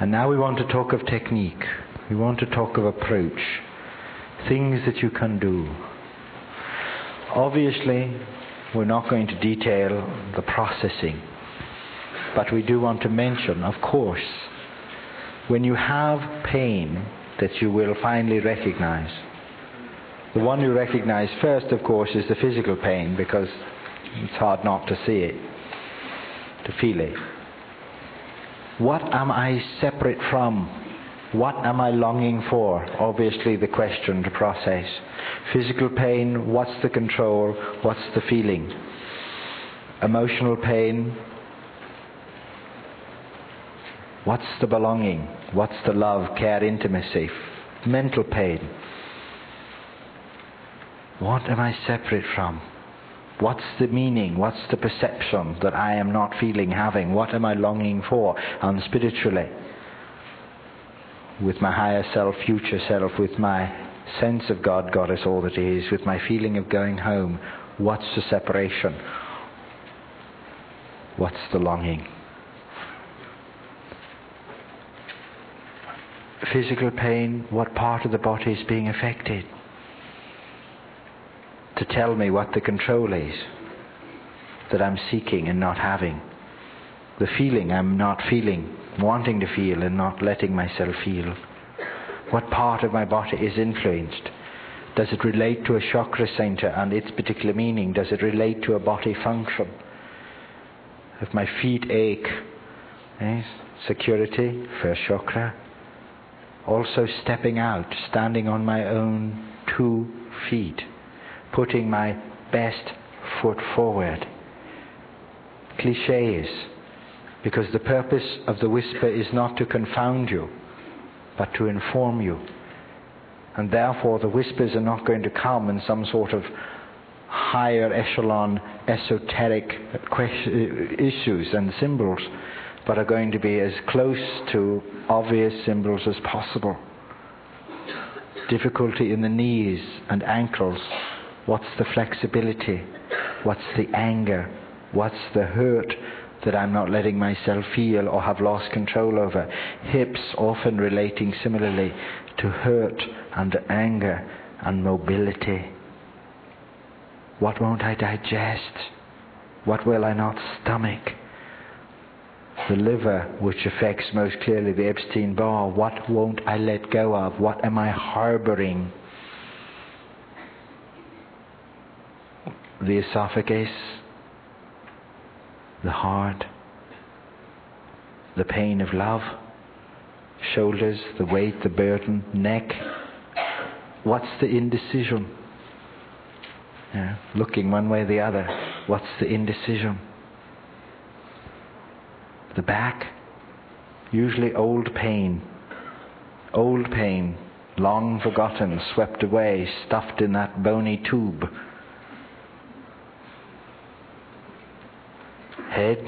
And now we want to talk of technique. We want to talk of approach. Things that you can do. Obviously, we're not going to detail the processing. But we do want to mention, of course, when you have pain that you will finally recognize. The one you recognize first, of course, is the physical pain, because it's hard not to see it, to feel it. What am I separate from? What am I longing for? Obviously the question to process. Physical pain, what's the control? What's the feeling? Emotional pain, what's the belonging? What's the love, care, intimacy? Mental pain, what am I separate from? What's the meaning? What's the perception that I am not feeling, having? What am I longing for? And spiritually, with my higher self, future self, with my sense of God, Goddess, all that is, with my feeling of going home, what's the separation? What's the longing? Physical pain, what part of the body is being affected? To tell me what the control is that I'm seeking and not having. The feeling I'm not feeling, wanting to feel and not letting myself feel. What part of my body is influenced? Does it relate to a chakra center and its particular meaning? Does it relate to a body function? If my feet ache, security, first chakra. Also stepping out, standing on my own 2 feet. Putting my best foot forward. Cliches, because the purpose of the whisper is not to confound you, but to inform you. And therefore the whispers are not going to come in some sort of higher echelon esoteric issues and symbols, but are going to be as close to obvious symbols as possible. Difficulty in the knees and ankles. What's the flexibility? What's the anger? What's the hurt that I'm not letting myself feel or have lost control over? Hips often relating similarly to hurt and anger and mobility. What won't I digest? What will I not stomach? The liver, which affects most clearly the Epstein-Barr. What won't I let go of? What am I harboring? The esophagus, the heart, the pain of love, shoulders, the weight, the burden, neck. What's the indecision? Looking one way or the other. What's the indecision? The back, usually old pain, long forgotten, swept away, stuffed in that bony tube. Head,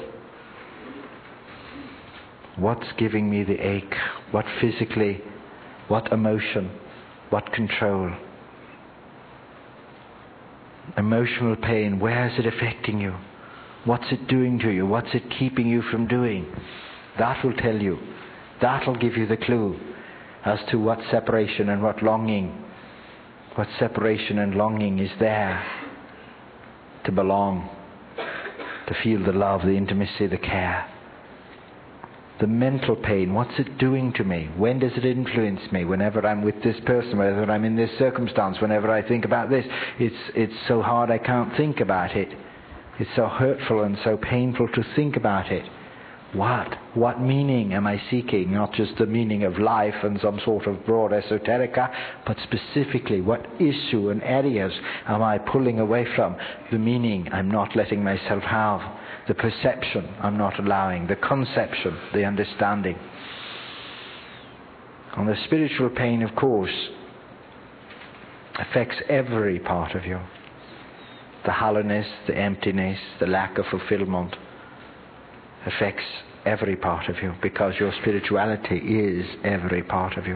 what's giving me the ache? What physically, what emotion, what control? Emotional pain, where is it affecting you? What's it doing to you? What's it keeping you from doing? That will tell you. That will give you the clue as to what separation and what separation and longing is there to belong, to feel the love, the intimacy, the care. The mental pain, what's it doing to me? When does it influence me? Whenever I'm with this person, whenever I'm in this circumstance, whenever I think about this, it's so hard I can't think about it. It's so hurtful and so painful to think about it. What meaning am I seeking? Not just the meaning of life and some sort of broad esoterica, but specifically what issue and areas am I pulling away from? The meaning I'm not letting myself have. The perception I'm not allowing. The conception, the understanding. And the spiritual pain, of course, affects every part of you. The hollowness, the emptiness, the lack of fulfillment affects every part of you, because your spirituality is every part of you.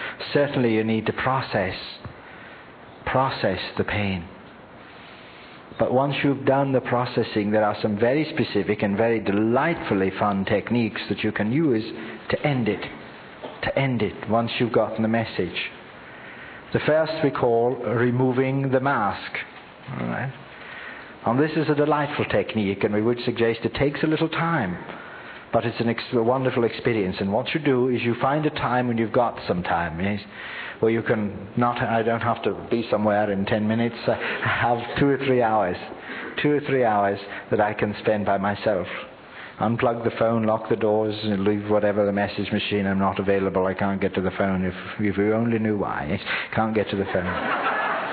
Certainly you need to process the pain. But once you've done the processing, there are some very specific and very delightfully fun techniques that you can use to end it. To end it, once you've gotten the message. The first we call removing the mask. All right? And this is a delightful technique, and we would suggest it takes a little time. But it's a wonderful experience. And what you do is you find a time when you've got some time, yes, where you can not, I don't have to be somewhere in 10 minutes. I have 2 or 3 hours. 2 or 3 hours that I can spend by myself. Unplug the phone, lock the doors, and leave whatever the message machine. I'm not available. I can't get to the phone. If you only knew why. Yes, can't get to the phone.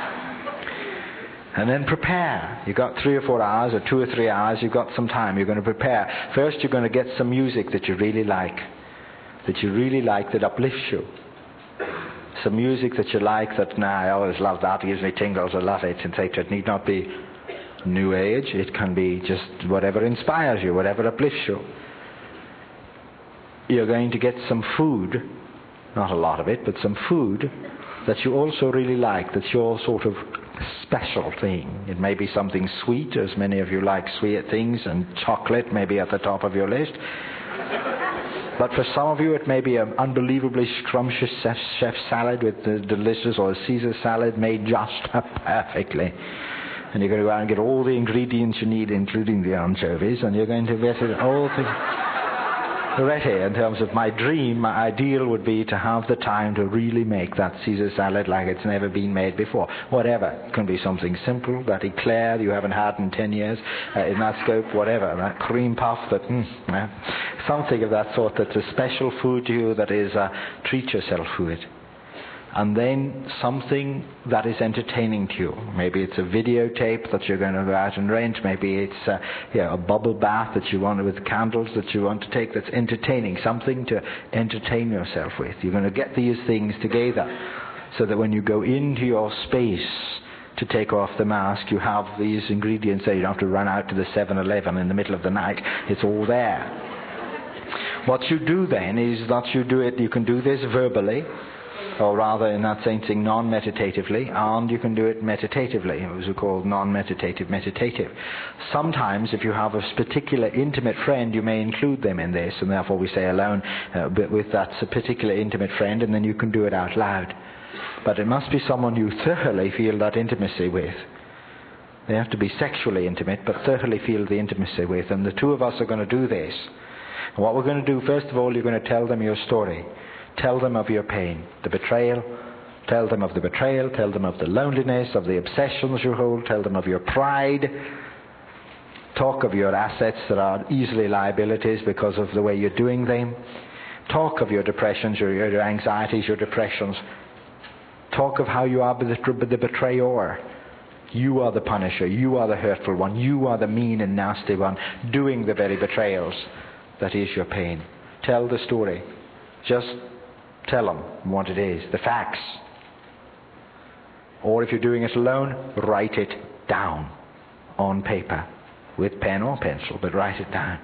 And then prepare. You've got 3 or 4 hours, or 2 or 3 hours, you've got some time. You're going to prepare. First, you're going to get some music that you really like. That uplifts you. Some music that you like, I always love that. It gives me tingles, I love it, etc. It need not be New Age. It can be just whatever inspires you, whatever uplifts you. You're going to get some food, not a lot of it, but some food that you also really like, that's your sort of special thing. It may be something sweet, as many of you like sweet things, and chocolate may be at the top of your list. But for some of you it may be an unbelievably scrumptious chef salad with the delicious, or a Caesar salad made just perfectly. And you're going to go out and get all the ingredients you need, including the anchovies, and you're going to get it all ready. In terms of my dream, my ideal would be to have the time to really make that Caesar salad like it's never been made before. Whatever. It can be something simple, that eclair you haven't had in 10 years, in that scope, whatever. That cream puff, something of that sort that's a special food to you, that is a treat yourself food. And then something that is entertaining to you. Maybe it's a videotape that you're going to go out and rent. Maybe it's a bubble bath that you want with candles that you want to take that's entertaining. Something to entertain yourself with. You're going to get these things together so that when you go into your space to take off the mask, you have these ingredients there. You don't have to run out to the 7-Eleven in the middle of the night. It's all there. What you do then is that you can do this verbally, or rather in that sense non-meditatively, and you can do it meditatively. It was called non-meditative, meditative. Sometimes if you have a particular intimate friend, you may include them in this, and therefore we say alone but with that particular intimate friend, and then you can do it out loud. But it must be someone you thoroughly feel that intimacy with. They have to be sexually intimate, but thoroughly feel the intimacy with. And the two of us are going to do this. And what we're going to do, first of all, you're going to tell them your story. Tell them of your pain, the betrayal. Tell them of the betrayal. Tell them of the loneliness, of the obsessions you hold. Tell them of your pride. Talk of your assets that are easily liabilities because of the way you're doing them. Talk of your depressions, your anxieties, your depressions. Talk of how you are the betrayer. You are the punisher. You are the hurtful one. You are the mean and nasty one doing the very betrayals. That is your pain. Tell the story. Just tell them what it is, the facts. Or if you're doing it alone, write it down on paper with pen or pencil, but write it down.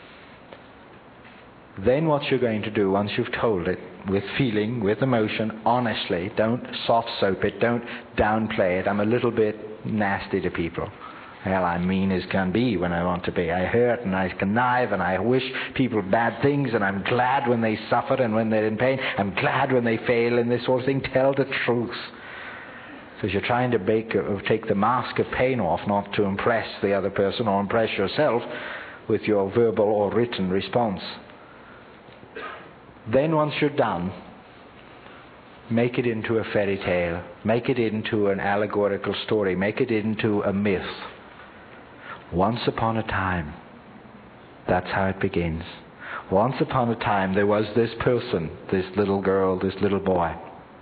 Then what you're going to do, once you've told it, with feeling, with emotion, honestly, don't soft soap it, don't downplay it. I'm a little bit nasty to people. Well, I'm mean as can be when I want to be. I hurt and I connive and I wish people bad things, and I'm glad when they suffer and when they're in pain. I'm glad when they fail and this sort of thing. Tell the truth. Because you're trying to take the mask of pain off, not to impress the other person or impress yourself with your verbal or written response. Then once you're done, make it into a fairy tale. Make it into an allegorical story. Make it into a myth. Once upon a time, that's how it begins. Once upon a time there was this person, this little girl, this little boy,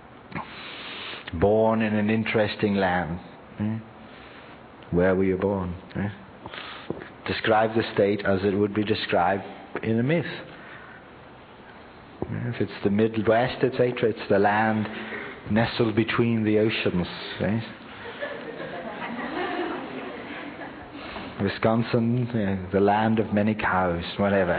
born in an interesting land. Where were you born? Describe the state as it would be described in a myth. If it's the Midwest, etc., it's the land nestled between the oceans. Right? Wisconsin, the land of many cows, whatever.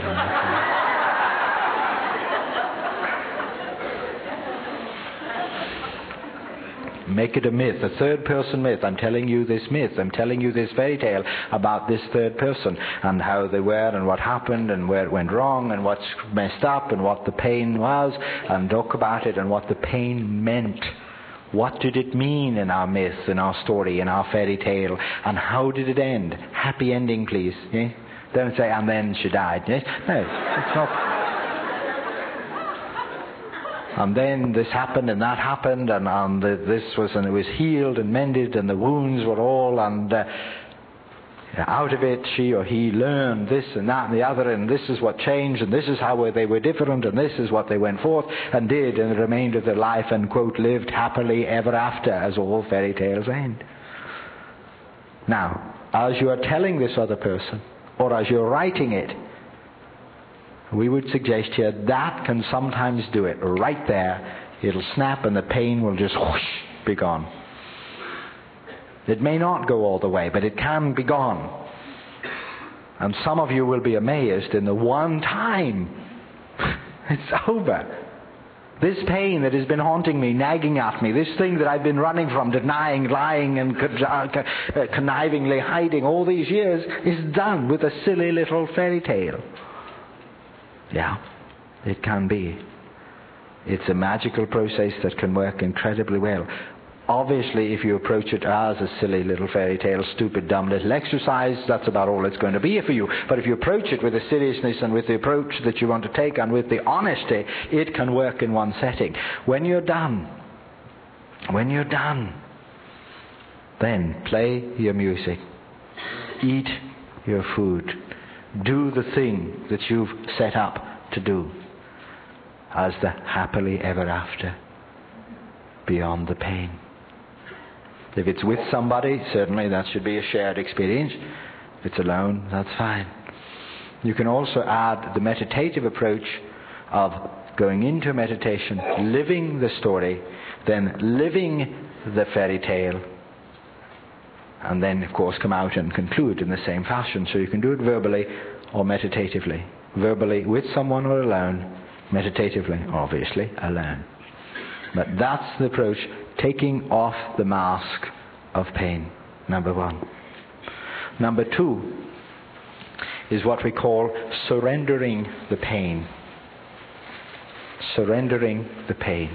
Make it a myth, a third-person myth. I'm telling you this myth. I'm telling you this fairy tale about this third person and how they were and what happened and where it went wrong and what's messed up and what the pain was, and talk about it and what the pain meant. What did it mean in our myth, in our story, in our fairy tale, and how did it end? Happy ending, please. Yeah? Don't say, and then she died. Yes? No, it's not. And then this happened and that happened, and it was healed and mended, and the wounds were all, and out of it she or he learned this and that and the other, and this is what changed, and this is how they were different, and this is what they went forth and did in the remainder of their life, and, quote, lived happily ever after, as all fairy tales end. Now, as you are telling this other person, or as you're writing it, we would suggest here that can sometimes do it. Right there, it'll snap and the pain will just whoosh, be gone. It may not go all the way, but it can be gone. And some of you will be amazed in the one time it's over. This pain that has been haunting me, nagging at me, this thing that I've been running from, denying, lying and connivingly hiding all these years, is done with a silly little fairy tale. Yeah, it can be. It's a magical process that can work incredibly well. Obviously, if you approach it as a silly little fairy tale, stupid, dumb little exercise, that's about all it's going to be for you. But if you approach it with the seriousness and with the approach that you want to take and with the honesty, it can work in one setting. When you're done, then play your music. Eat your food. Do the thing that you've set up to do as the happily ever after, beyond the pain. If it's with somebody, certainly that should be a shared experience. If it's alone, that's fine. You can also add the meditative approach of going into meditation, living the story, then living the fairy tale, and then, of course, come out and conclude in the same fashion. So you can do it verbally or meditatively. Verbally with someone or alone. Meditatively, obviously, alone. But that's the approach, taking off the mask of pain, number one. Number two is what we call surrendering the pain. Surrendering the pain.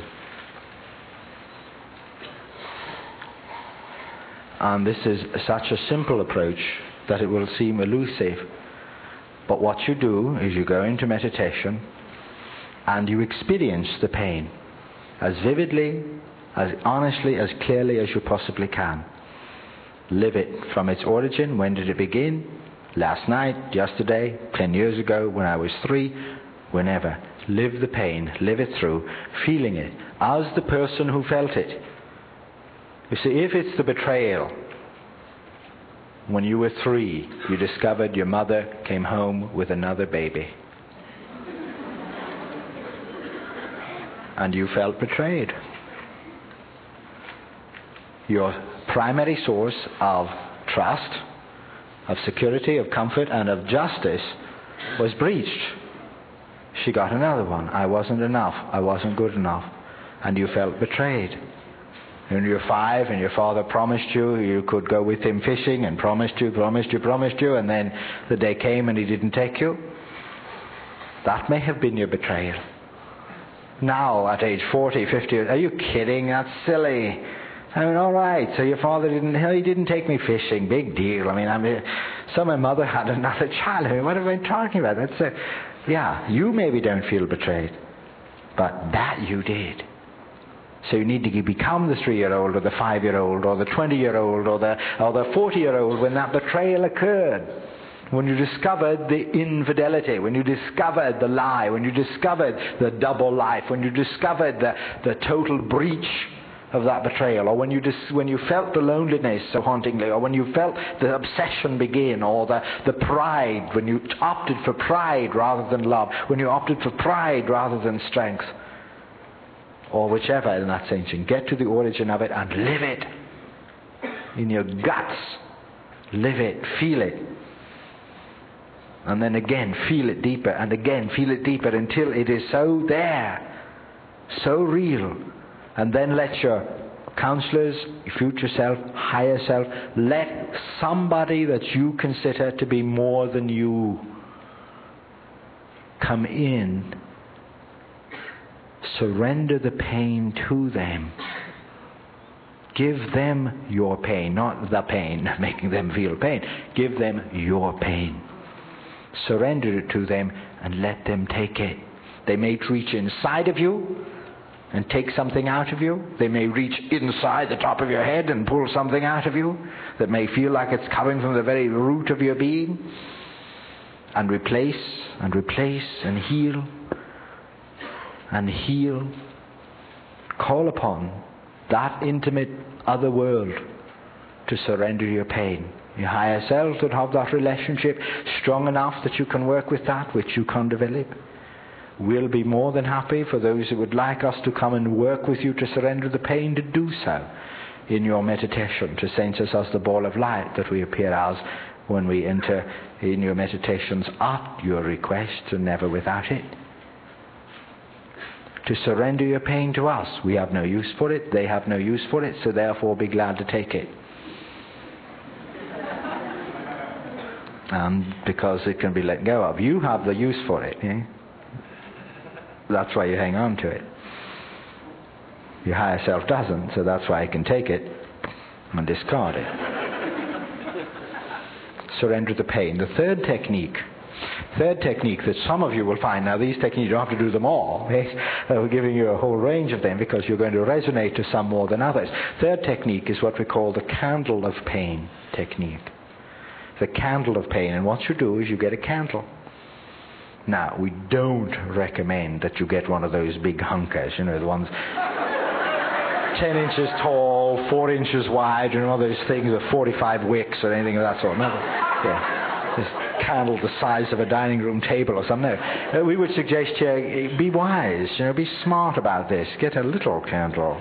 And this is such a simple approach that it will seem elusive. But what you do is you go into meditation and you experience the pain as vividly, as honestly, as clearly as you possibly can. Live it from its origin. When did it begin? Last night, yesterday, 10 years ago, when I was 3, whenever. Live the pain, live it through, feeling it as the person who felt it. You see, if it's the betrayal, when you were 3, you discovered your mother came home with another baby. And you felt betrayed. Your primary source of trust, of security, of comfort, and of justice was breached. She got another one. I wasn't enough. I wasn't good enough. And you felt betrayed. When you were 5 and your father promised you could go with him fishing and promised you, and then the day came and he didn't take you. That may have been your betrayal. Now, at age 40, 50, are you kidding? That's silly. I mean, all right, so your father didn't take me fishing. Big deal. I mean, so my mother had another child. I mean, what am I talking about? Yeah, you maybe don't feel betrayed, but that you did. So you need to become the 3-year-old or the 5-year-old or the 20-year-old or the 40-year-old when that betrayal occurred. When you discovered the infidelity, when you discovered the lie, when you discovered the double life, when you discovered the total breach of that betrayal, or when you felt the loneliness so hauntingly, or when you felt the obsession begin, or the pride, when you opted for pride rather than love, when you opted for pride rather than strength, or whichever in that sense. You get to the origin of it and live it in your guts. Live it, feel it. And then again, feel it deeper, and again, feel it deeper until it is so there, so real. And then let your counselors, future self, higher self, let somebody that you consider to be more than you come in. Surrender the pain to them. Give them your pain, not the pain, making them feel pain. Give them your pain. Surrender it to them and let them take it. They may reach inside of you and take something out of you. They may reach inside the top of your head and pull something out of you that may feel like it's coming from the very root of your being, and replace and replace and heal and heal. Call upon that intimate other world to surrender your pain. Your higher self would have that relationship strong enough that you can work with that which you can't develop. We'll be more than happy for those who would like us to come and work with you to surrender the pain, to do so in your meditation, to sense us as the ball of light that we appear as when we enter in your meditations at your request and never without it. To surrender your pain to us. We have no use for it, they have no use for it, so therefore be glad to take it. And because it can be let go of. You have the use for it. Eh? That's why you hang on to it. Your higher self doesn't, so that's why it can take it and discard it. Surrender the pain. The third technique that some of you will find, now these techniques, you don't have to do them all. We're giving you a whole range of them because you're going to resonate to some more than others. Third technique is what we call the candle of pain technique. The candle of pain. And what you do is you get a candle. Now, we don't recommend that you get one of those big hunkers, the ones 10 inches tall, 4 inches wide, one of those things with 45 wicks or anything of that sort. No, this candle the size of a dining room table or something. No. We would suggest you be wise, be smart about this. Get a little candle.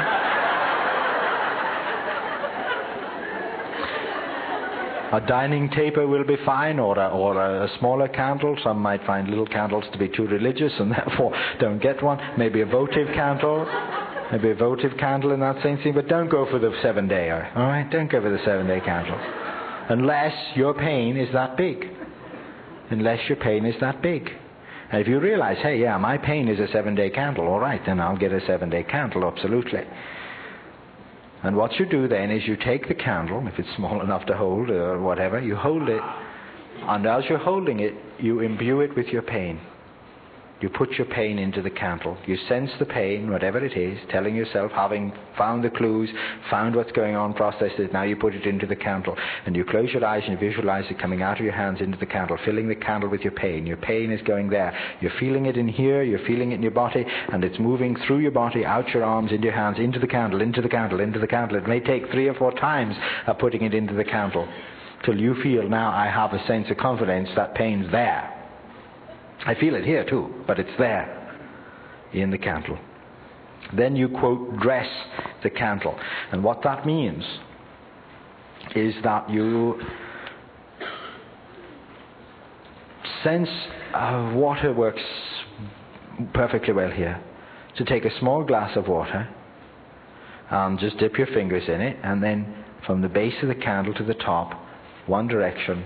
A dining taper will be fine, or a smaller candle. Some might find little candles to be too religious and therefore don't get one. Maybe a votive candle. Maybe a votive candle in that same thing. But don't go for the 7-dayer. All right? Don't go for the 7-day candle. Unless your pain is that big. Unless your pain is that big. And if you realize, hey, yeah, my pain is a 7-day candle. All right, then I'll get a 7-day candle, absolutely. And what you do then is you take the candle, if it's small enough to hold or whatever, you hold it, and as you're holding it, you imbue it with your pain. You put your pain into the candle. You sense the pain, whatever it is, telling yourself, having found the clues, found what's going on, processed it, now you put it into the candle. And you close your eyes and you visualize it coming out of your hands into the candle, filling the candle with your pain. Your pain is going there. You're feeling it in here, you're feeling it in your body, and it's moving through your body, out your arms, into your hands, into the candle, into the candle, into the candle. It may take 3 or 4 times of putting it into the candle till you feel, now I have a sense of confidence that pain's there. I feel it here too, but it's there in the candle. Then you, quote, dress the candle. And what that means is that you sense water works perfectly well here. So take a small glass of water and just dip your fingers in it, and then from the base of the candle to the top, one direction,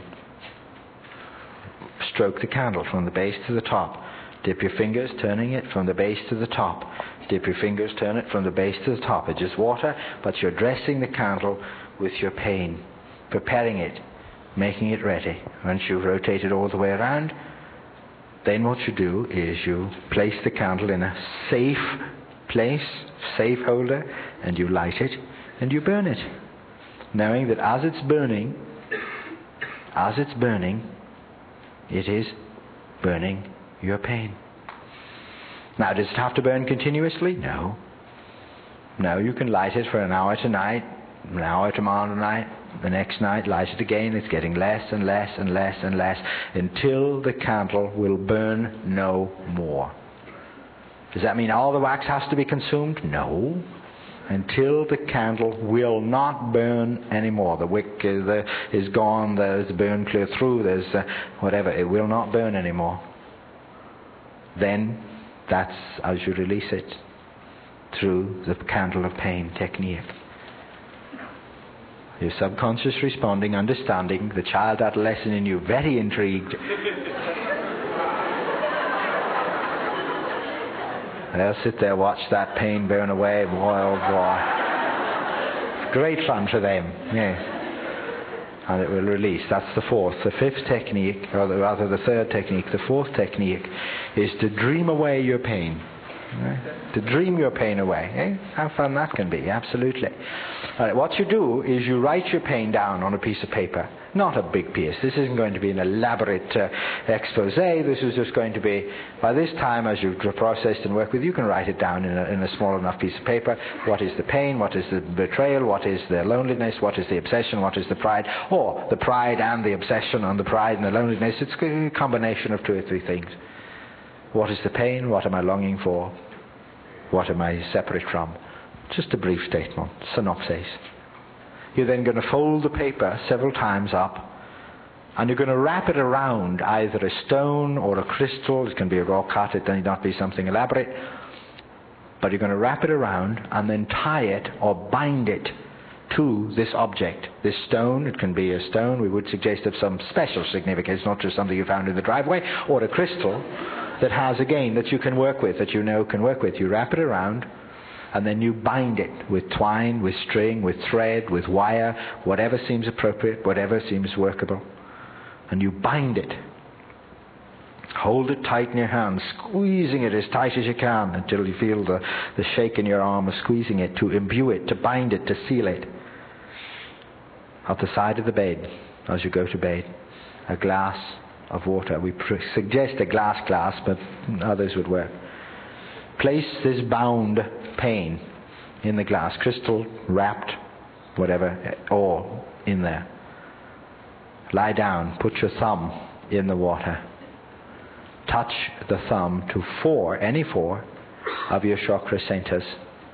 stroke the candle from the base to the top. Dip your fingers, turning it from the base to the top. Dip your fingers, turn it from the base to the top. It's just water, but you're dressing the candle with your pain, preparing it, making it ready. Once you've rotated all the way around, then what you do is you place the candle in a safe place, safe holder, and you light it and you burn it, knowing that as it's burning, it is burning your pain. Now, does it have to burn continuously? No. No, you can light it for an hour tonight, an hour tomorrow night, the next night, light it again. It's getting less and less and less and less until the candle will burn no more. Does that mean all the wax has to be consumed? No. Until the candle will not burn anymore. The wick is gone, there's burn clear through, there's whatever. It will not burn anymore. Then, that's as you release it. through the candle of pain technique. Your subconscious responding, understanding, the child adolescent in you very intrigued. They'll sit there, watch that pain burn away, boy, oh boy. Great fun for them, yes. And it will release. That's the fourth. The fifth technique, or rather the third technique, the fourth technique is to dream away your pain. Right? To dream your pain away. Eh? How fun that can be, absolutely. Right, what you do is you write your pain down on a piece of paper. Not a big piece. This isn't going to be an elaborate expose. This is just going to be, by this time, as you've processed and worked with, you can write it down in a small enough piece of paper. What is the pain? What is the betrayal? What is the loneliness? What is the obsession? What is the pride? Or the pride and the obsession and the pride and the loneliness. It's a combination of two or three things. What is the pain? What am I longing for? What am I separate from? Just a brief statement, synopsis. You're then going to fold the paper several times up, and you're going to wrap it around either a stone or a crystal. It can be a raw cut, it need not be something elaborate. But you're going to wrap it around and then tie it or bind it to this object. This stone, it can be a stone, we would suggest of some special significance, not just something you found in the driveway, or a crystal that has, again, that you can work with, that you know can work with. You wrap it around, and then you bind it with twine, with string, with thread, with wire, whatever seems appropriate, whatever seems workable. And you bind it. Hold it tight in your hand, squeezing it as tight as you can until you feel the shake in your arm of squeezing it, to imbue it, to bind it, to seal it. At the side of the bed, as you go to bed, a glass of water. We suggest a glass, but others would work. Place this bound pain in the glass, crystal, wrapped, whatever, or in there. Lie down, put your thumb in the water. Touch the thumb to any four of your chakra centers,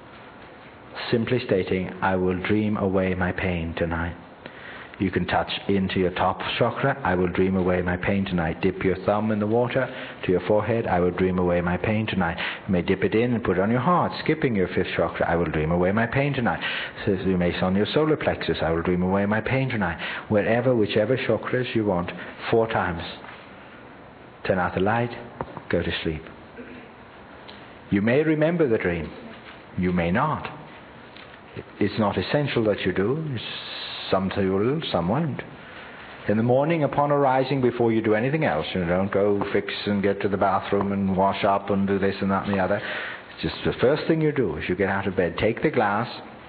simply stating, I will dream away my pain tonight. You can touch into your top chakra, I will dream away my pain tonight. Dip your thumb in the water to your forehead, I will dream away my pain tonight. You may dip it in and put it on your heart, skipping your fifth chakra, I will dream away my pain tonight. So you may on your solar plexus, I will dream away my pain tonight. Whichever chakras you want, 4 times. Turn out the light, go to sleep. You may remember the dream, you may not. It's not essential that you do. Some will, some won't. In the morning, upon arising, before you do anything else, you don't go fix and get to the bathroom and wash up and do this and that and the other. It's just the first thing you do is you get out of bed, take the glass,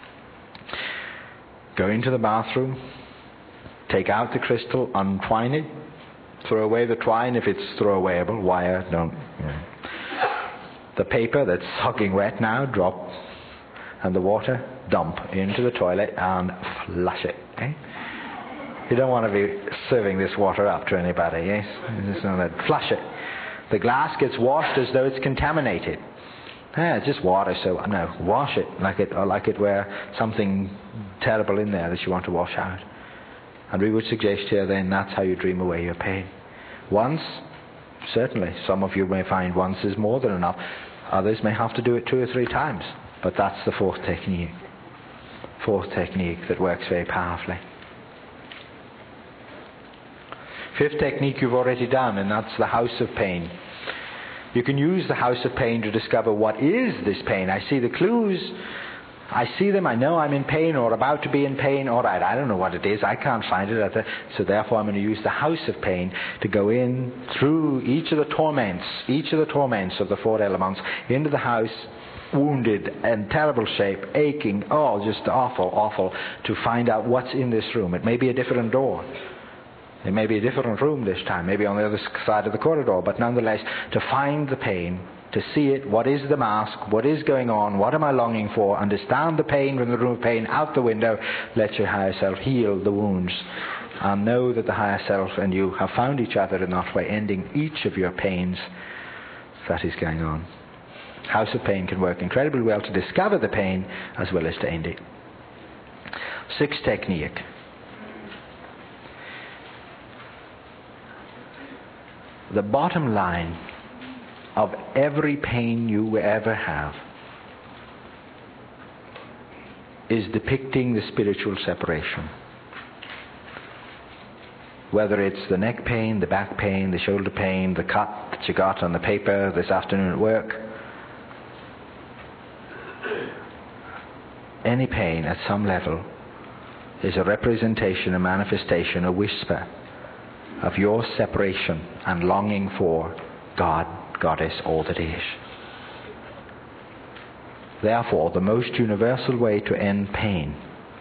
go into the bathroom, take out the crystal, untwine it, throw away the twine if it's throwawayable, wire, don't. The paper that's soaking wet now, drop, and the water, dump into the toilet and flush it. Okay? You don't want to be serving this water up to anybody, yes? Just flush it. The glass gets washed as though it's contaminated. It's just water, so no, wash it like it were something terrible in there that you want to wash out. And we would suggest here then that's how you dream away your pain. Once, certainly, some of you may find once is more than enough. Others may have to do it 2 or 3 times. But that's the fourth technique. Fourth technique that works very powerfully. Fifth technique you've already done, and that's the house of pain. You can use the house of pain to discover what is this pain. I see the clues. I see them. I know I'm in pain or about to be in pain. All right, I don't know what it is. I can't find it. So therefore I'm going to use the house of pain to go in through each of the torments of the 4 elements into the house, wounded and terrible shape, aching, just awful, to find out what's in this room. It may be a different door. It may be a different room this time, maybe on the other side of the corridor, but nonetheless, to find the pain, to see it, what is the mask, what is going on, what am I longing for, understand the pain from the room of pain, out the window, let your higher self heal the wounds, and know that the higher self and you have found each other in that way, ending each of your pains that is going on. House of pain can work incredibly well to discover the pain as well as to end it. Sixth technique. The bottom line of every pain you ever have is depicting the spiritual separation. Whether it's the neck pain, the back pain, the shoulder pain, the cut that you got on the paper this afternoon at work. Any pain at some level is a representation, a manifestation, a whisper of your separation and longing for God, Goddess, all that is. Therefore, the most universal way to end pain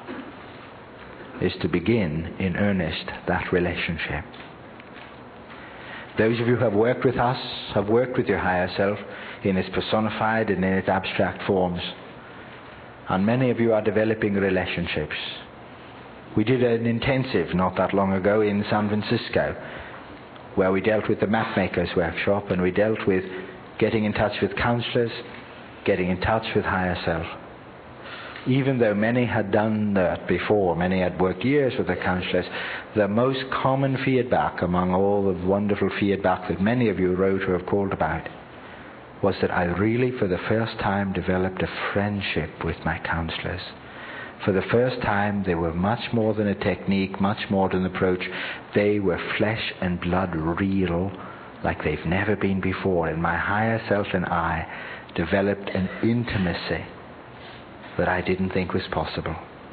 is to begin in earnest that relationship. Those of you who have worked with us have worked with your higher self in its personified and in its abstract forms. And many of you are developing relationships. We did an intensive not that long ago in San Francisco where we dealt with the Mapmakers workshop, and we dealt with getting in touch with counselors, getting in touch with higher self. Even though many had done that before, many had worked years with the counselors, the most common feedback among all the wonderful feedback that many of you wrote or have called about was that I really, for the first time, developed a friendship with my counselors. For the first time, they were much more than a technique, much more than an approach. They were flesh and blood real, like they've never been before. And my higher self and I developed an intimacy that I didn't think was possible.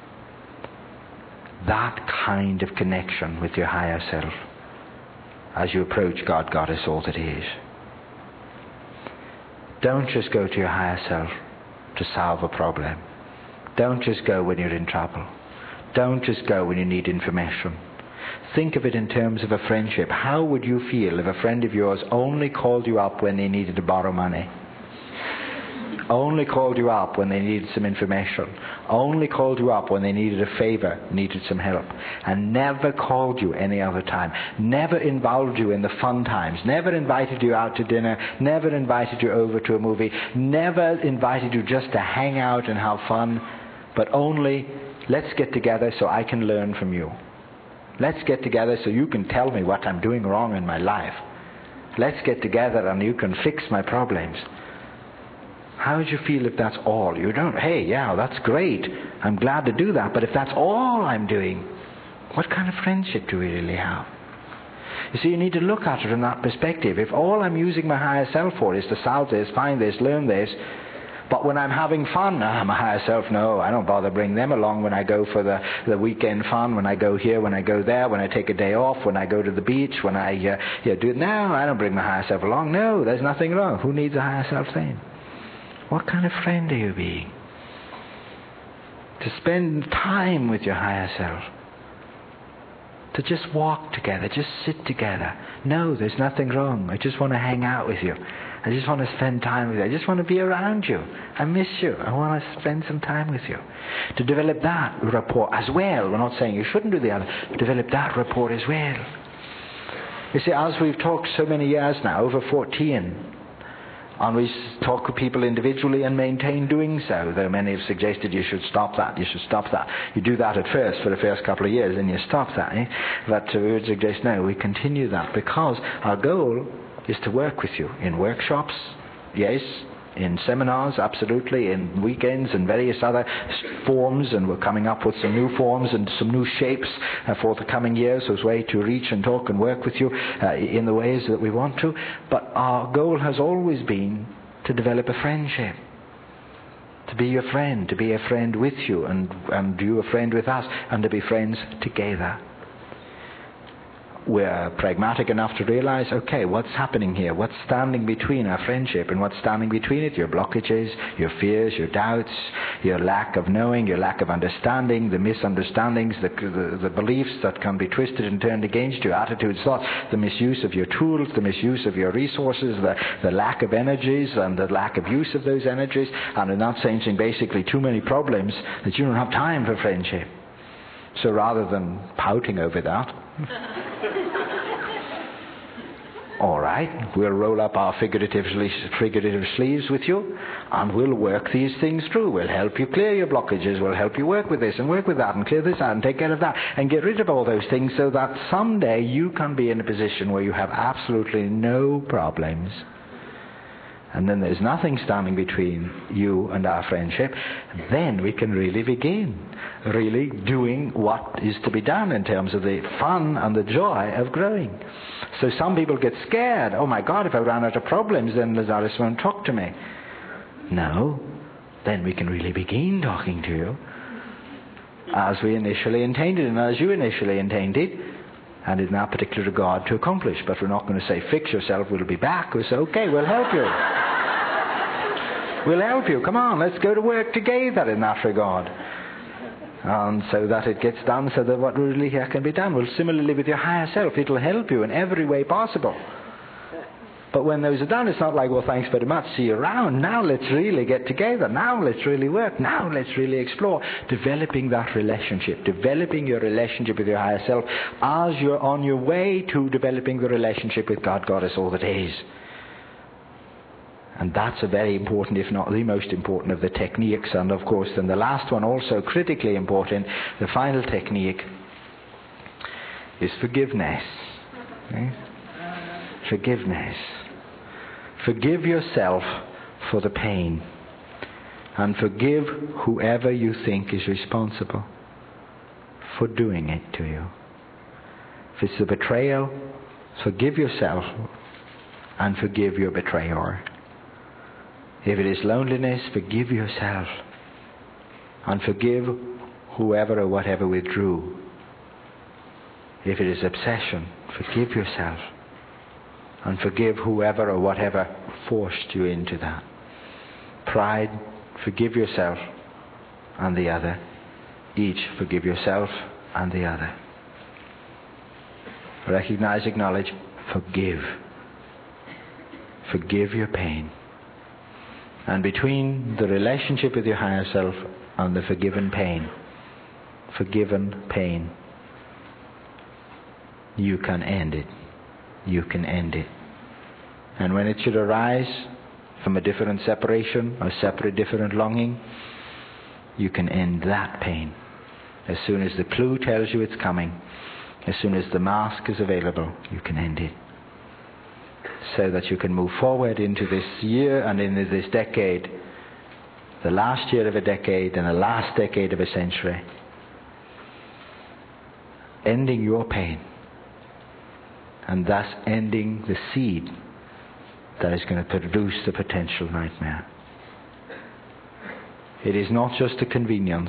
That kind of connection with your higher self as you approach God, Goddess, all that is. Don't just go to your higher self to solve a problem. Don't just go when you're in trouble. Don't just go when you need information. Think of it in terms of a friendship. How would you feel if a friend of yours only called you up when they needed to borrow money? Only called you up when they needed some information. Only called you up when they needed a favor, needed some help. And never called you any other time. Never involved you in the fun times. Never invited you out to dinner. Never invited you over to a movie. Never invited you just to hang out and have fun. But only, let's get together so I can learn from you. Let's get together so you can tell me what I'm doing wrong in my life. Let's get together and you can fix my problems. How would you feel if that's all? You don't, hey, yeah, that's great. I'm glad to do that. But if that's all I'm doing, what kind of friendship do we really have? You see, you need to look at it from that perspective. If all I'm using my higher self for is to solve this, find this, learn this, but when I'm having fun, my higher self, no, I don't bother bring them along when I go for the weekend fun, when I go here, when I go there, when I take a day off, when I go to the beach, when I do it. No, I don't bring my higher self along. No, there's nothing wrong. Who needs a higher self then? What kind of friend are you being? To spend time with your higher self. To just walk together, just sit together. No, there's nothing wrong. I just want to hang out with you. I just want to spend time with you. I just want to be around you. I miss you. I want to spend some time with you. To develop that rapport as well. We're not saying you shouldn't do the other. But develop that rapport as well. You see, as we've talked so many years now, over 14, and we talk with people individually and maintain doing so, though many have suggested you should stop that, you should stop that. You do that at first, for the first couple of years, and you stop that. But we would suggest, no, we continue that, because our goal is to work with you in workshops, yes, in seminars, absolutely, in weekends and various other forms, and we're coming up with some new forms and some new shapes for the coming years as a way to reach and talk and work with you in the ways that we want to. But our goal has always been to develop a friendship, to be your friend, to be a friend with you, and you a friend with us, and to be friends together. We're pragmatic enough to realize, okay, what's happening here? What's standing between our friendship, and what's standing between it? Your blockages, your fears, your doubts, your lack of knowing, your lack of understanding, the misunderstandings, the beliefs that can be twisted and turned against you, attitudes, thoughts, the misuse of your tools, the misuse of your resources, the lack of energies and the lack of use of those energies, and in that sense, basically too many problems that you don't have time for friendship. So rather than pouting over that, all right, we'll roll up our figurative sleeves with you, and we'll work these things through. We'll help you clear your blockages. We'll help you work with this and work with that and clear this out and take care of that and get rid of all those things, so that someday you can be in a position where you have absolutely no problems and then there's nothing standing between you and our friendship, then we can really begin really doing what is to be done in terms of the fun and the joy of growing. So some people get scared. Oh my God, if I run out of problems, then Lazarus won't talk to me. No, then we can really begin talking to you as we initially intended and as you initially intended, and in that particular regard to accomplish. But we're not going to say, fix yourself, we'll be back. We'll say, okay, we'll help you. We'll help you. Come on, let's go to work together in that regard. And so that it gets done, so that what really can be done. Well, similarly with your higher self, it'll help you in every way possible. But when those are done, it's not like, well, thanks very much, see you around. Now let's really get together. Now let's really work. Now let's really explore. Developing that relationship. Developing your relationship with your higher self as you're on your way to developing the relationship with God, Goddess, all that is. And that's a very important, if not the most important of the techniques. And of course, then the last one, also critically important, the final technique, is forgiveness. Okay? Forgiveness. Forgive yourself for the pain. And forgive whoever you think is responsible for doing it to you. If it's a betrayal, forgive yourself and forgive your betrayer. If it is loneliness, forgive yourself and forgive whoever or whatever withdrew. If it is obsession, forgive yourself and forgive whoever or whatever forced you into that. Pride, forgive yourself and the other. Each forgive yourself and the other. Recognize, acknowledge, forgive. Forgive your pain. And between the relationship with your higher self and the forgiven pain, you can end it. You can end it. And when it should arise from a different separation, a separate different longing, you can end that pain. As soon as the clue tells you it's coming, as soon as the mask is available, you can end it. So that you can move forward into this year and into this decade, the last year of a decade and the last decade of a century, ending your pain and thus ending the seed that is going to produce the potential nightmare. It is not just a convenience.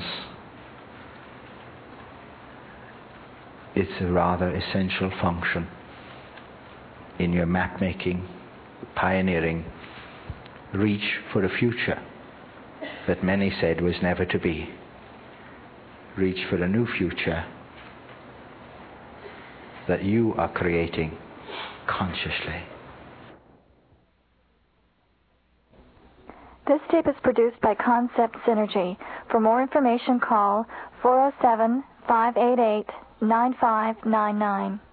It's a rather essential function in your map-making, pioneering, reach for a future that many said was never to be. Reach for a new future that you are creating consciously. This tape is produced by Concept Synergy. For more information, call 407-588-9599.